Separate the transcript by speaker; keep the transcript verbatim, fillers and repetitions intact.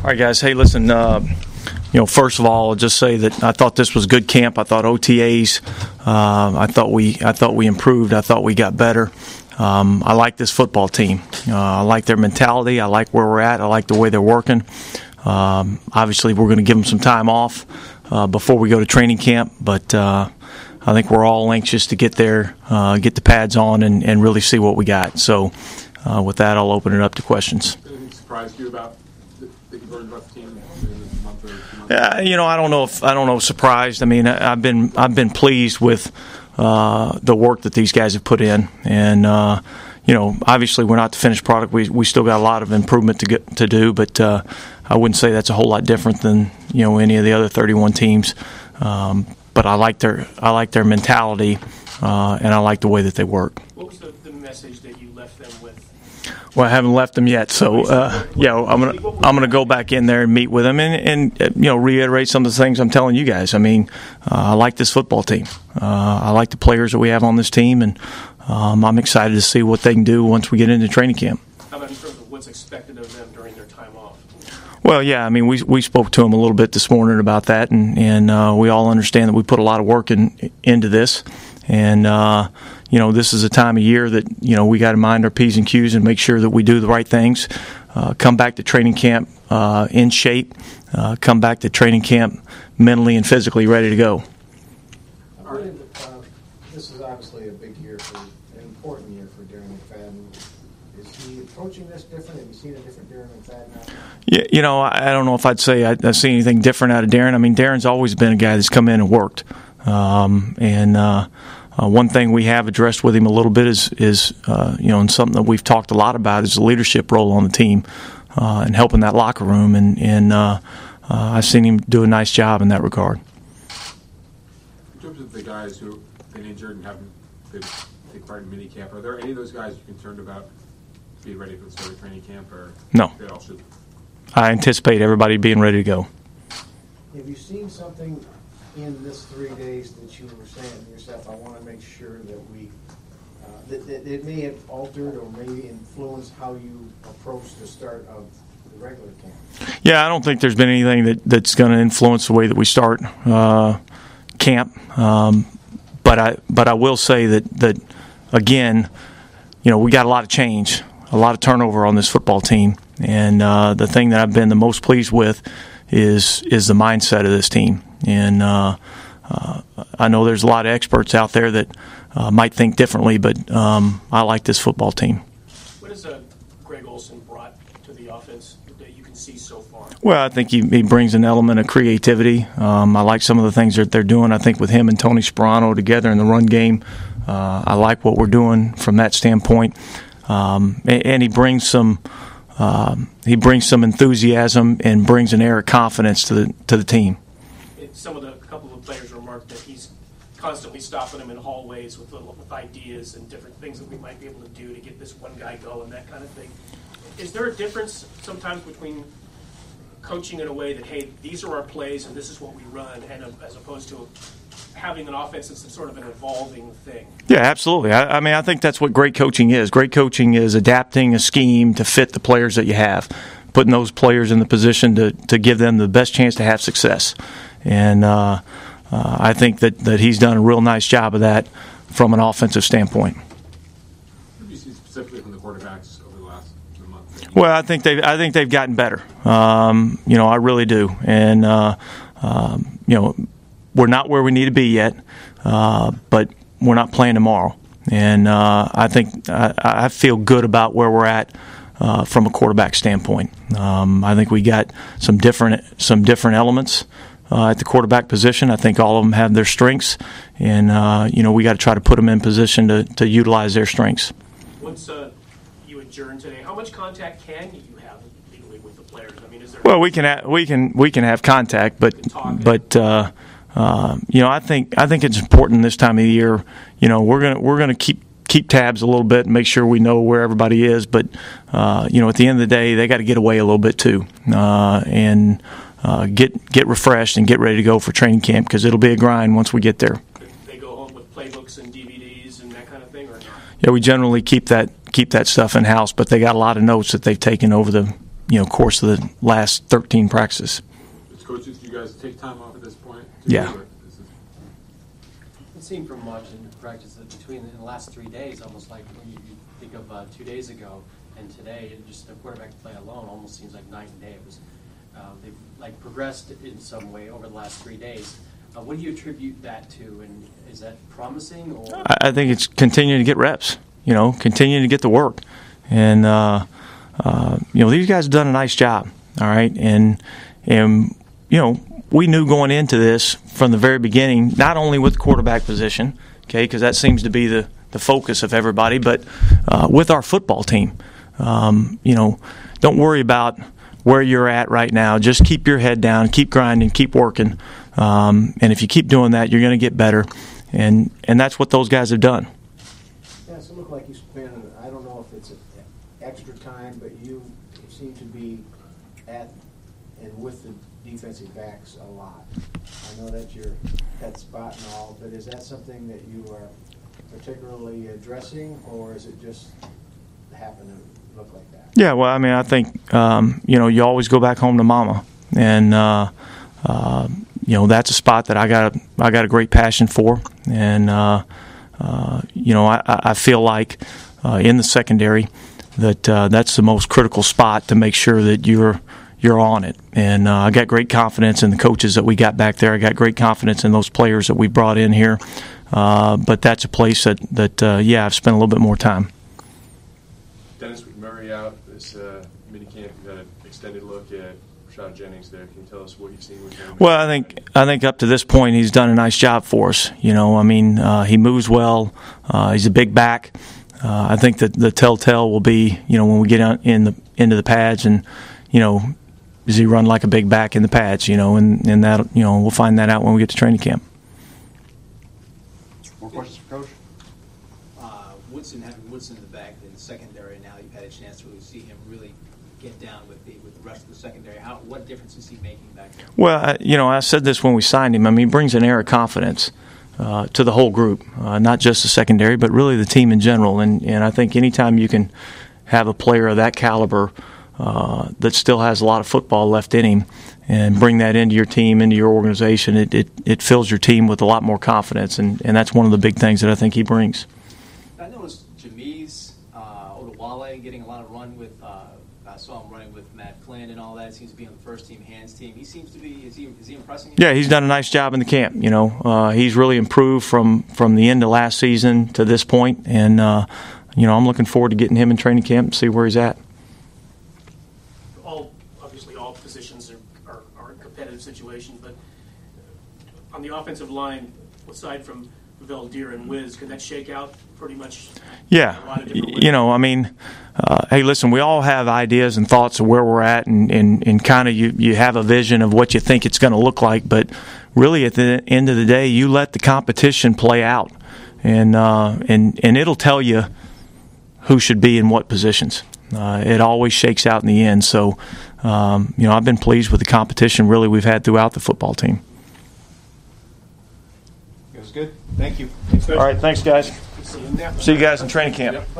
Speaker 1: All right, guys. Hey, listen, uh, you know, first of all, I'll just say that I thought this was a good camp. I thought O T As, uh, I thought we I thought we improved. I thought we got better. Um, I like this football team. Uh, I like their mentality. I like where we're at. I like the way they're working. Um, obviously, we're going to give them some time off uh, before we go to training camp, but uh, I think we're all anxious to get there, uh, get the pads on, and, and really see what we got. So uh, with that, I'll open it up to questions.
Speaker 2: Anything surprised you about that you learned about the team in a month or two months?
Speaker 1: Yeah, you know, I don't know if I don't know surprised. I mean, I, I've been I've been pleased with uh, the work that these guys have put in, and uh, you know, obviously we're not the finished product. We we still got a lot of improvement to get to do, but uh, I wouldn't say that's a whole lot different than you know any of the other thirty-one teams. Um, but I like their I like their mentality, uh, and I like the way that they work.
Speaker 3: What was the, the message that you left them with?
Speaker 1: Well, I haven't left them yet, so uh, yeah, I'm gonna I'm gonna go back in there and meet with them and, and uh, you know reiterate some of the things I'm telling you guys. I mean, uh, I like this football team. Uh, I like the players that we have on this team, and um, I'm excited to see what they can do once we get into training camp.
Speaker 3: How about in terms of what's expected of them during their time off?
Speaker 1: Well, yeah, I mean, we we spoke to them a little bit this morning about that, and and uh, we all understand that we put a lot of work in into this, and. Uh, You know, this is a time of year that, you know, we got to mind our P's and Q's and make sure that we do the right things. Uh, come back to training camp uh, in shape. Uh, come back to training camp mentally and physically ready to go.
Speaker 4: I believe that, uh, this is obviously a big year for, an important year for Darren McFadden. Is he approaching this different? Have you seen a different Darren McFadden now?
Speaker 1: Yeah, you know, I, I don't know if I'd say I, I've seen anything different out of Darren. I mean, Darren's always been a guy that's come in and worked. Um, and, uh, Uh, one thing we have addressed with him a little bit is, is uh, you know, and something that we've talked a lot about is the leadership role on the team uh, and helping that locker room. And, and uh, uh, I've seen him do a nice job in that regard.
Speaker 2: In terms of the guys who have been injured and haven't been take part in minicamp, are there any of those guys you're concerned about being ready for the start of training camp, or
Speaker 1: no?
Speaker 2: They all should?
Speaker 1: I anticipate everybody being ready to go.
Speaker 4: Have you seen something in this three days that you were saying to yourself, I want to make sure that we, uh, that, that it may have altered or maybe influenced how you approach the start of the regular camp?
Speaker 1: Yeah, I don't think there's been anything that, that's going to influence the way that we start uh, camp. Um, but I but I will say that, that, again, you know, we got a lot of change, a lot of turnover on this football team. And uh, the thing that I've been the most pleased with is is the mindset of this team. And uh, uh, I know there's a lot of experts out there that uh, might think differently, but um, I like this football team.
Speaker 3: What has uh, Greg Olsen brought to the offense that you can see so far?
Speaker 1: Well, I think he, he brings an element of creativity. Um, I like some of the things that they're doing. I think with him and Tony Sperano together in the run game, uh, I like what we're doing from that standpoint. Um, and, and he brings some um, he brings some enthusiasm and brings an air of confidence to the to the team.
Speaker 3: Some of the a couple of players remarked that he's constantly stopping them in hallways with little, with ideas and different things that we might be able to do to get this one guy going, that kind of thing. Is there a difference sometimes between coaching in a way that, hey, these are our plays and this is what we run, and uh, as opposed to having an offense that's sort of an evolving thing?
Speaker 1: Yeah, absolutely. I, I mean, I think that's what great coaching is. Great coaching is adapting a scheme to fit the players that you have, putting those players in the position to, to give them the best chance to have success. And uh, uh, I think that, that he's done a real nice job of that from an offensive standpoint.
Speaker 2: What have you seen specifically from the quarterbacks over the last month?
Speaker 1: Well, I think they I think they've gotten better. Um, you know, I really do. And uh, um, you know, we're not where we need to be yet, uh, but we're not playing tomorrow. And uh, I think I, I feel good about where we're at. Uh, from a quarterback standpoint, um, I think we got some different some different elements uh, at the quarterback position. I think all of them have their strengths, and uh, you know we got to try to put them in position to, to utilize their strengths.
Speaker 3: Once uh, you adjourn today, how much contact can you have legally with the players? I mean, is there?
Speaker 1: Well, we can ha- we can we can have contact, but but uh, uh, you know I think I think it's important this time of the year. You know we're gonna we're gonna keep. keep tabs a little bit and make sure we know where everybody is. But, uh, you know, at the end of the day, they got to get away a little bit too uh, and uh, get get refreshed and get ready to go for training camp because it'll be a grind once we get there.
Speaker 3: They go home with playbooks and D V Ds and that kind of thing, or not?
Speaker 1: Yeah, we generally keep that keep that stuff in-house, but they got a lot of notes that they've taken over the you know course of the last thirteen practices.
Speaker 2: As coaches, do you guys take time off at this point?
Speaker 1: Yeah.
Speaker 2: Or is it-
Speaker 5: It seemed from watching practice that between in the last three days, almost like when you, you think of uh, two days ago and today, it just the quarterback play alone almost seems like night and day. It was uh, they've like progressed in some way over the last three days. Uh, what do you attribute that to, and is that promising? Or
Speaker 1: I I think it's continuing to get reps, you know, continuing to get the work. And, uh, uh, you know, these guys have done a nice job, all right? And, and, you know, we knew going into this from the very beginning, not only with the quarterback position, okay, because that seems to be the, the focus of everybody, but uh, with our football team. Um, you know, don't worry about where you're at right now. Just keep your head down, keep grinding, keep working. Um, and if you keep doing that, you're going to get better. And and that's what those guys have done.
Speaker 4: Yeah, so it looked like you spent, I don't know if it's extra time, but you seem to be at and with the defensive backs a lot. I know that's your pet spot and all, but is that something that you are particularly addressing, or is it just happen to look like that?
Speaker 1: Yeah, well, I mean, I think, um, you know, you always go back home to mama. And, uh, uh, you know, that's a spot that I got a, I got a great passion for. And, uh, uh, you know, I, I feel like uh, in the secondary that uh, that's the most critical spot to make sure that you're you're on it. And uh, I got great confidence in the coaches that we got back there. I got great confidence in those players that we brought in here. Uh, but that's a place that, that uh, yeah, I've spent a little bit more time.
Speaker 6: Dennis McMurray out this uh, minicamp. You had an extended look at Rashad Jennings there. Can you tell us what you've seen with him?
Speaker 1: Well, I think I think up to this point he's done a nice job for us. You know, I mean, uh, he moves well. Uh, he's a big back. Uh, I think that the telltale will be, you know, when we get out in the into the pads and, you know, does he run like a big back in the pads? You know, and and that, you know, we'll find that out when we get to training camp.
Speaker 7: More questions for Coach?
Speaker 8: Uh, Woodson, having Woodson in the back in the secondary now, you've had a chance to really see him really get down with the with the rest of the secondary. How what difference is he making back there?
Speaker 1: Well, I, you know, I said this when we signed him. I mean, he brings an air of confidence uh, to the whole group, uh, not just the secondary, but really the team in general. And and I think anytime you can have a player of that caliber uh, that still has a lot of football left in him, and bring that into your team, into your organization, it, it, it fills your team with a lot more confidence, and, and that's one of the big things that I think he brings.
Speaker 8: I noticed Jameez uh, Odewale getting a lot of run with. Uh, I saw him running with Matt Flynn and all that. Seems to be on the first team hands team. He seems to be. Is he? Is he impressing you?
Speaker 1: Yeah, he's done a nice job in the camp. You know, uh, he's really improved from, from the end of last season to this point, and uh, you know, I'm looking forward to getting him in training camp and see where he's at.
Speaker 3: All obviously all positions are, are, are in competitive situations, but on the offensive line, aside from Valdir and Wiz, can that shake out pretty much?
Speaker 1: Yeah,
Speaker 3: a lot of different ways?
Speaker 1: you know, I mean, uh, hey, listen, we all have ideas and thoughts of where we're at, and, and, and kind of you, you have a vision of what you think it's going to look like, but really at the end of the day, you let the competition play out, and uh, and and it'll tell you who should be in what positions. Uh, it always shakes out in the end. So, um, you know, I've been pleased with the competition really we've had throughout the football team.
Speaker 7: It was good. Thank you.
Speaker 1: All right, thanks, guys.
Speaker 3: See you in there.
Speaker 1: See you guys in training camp.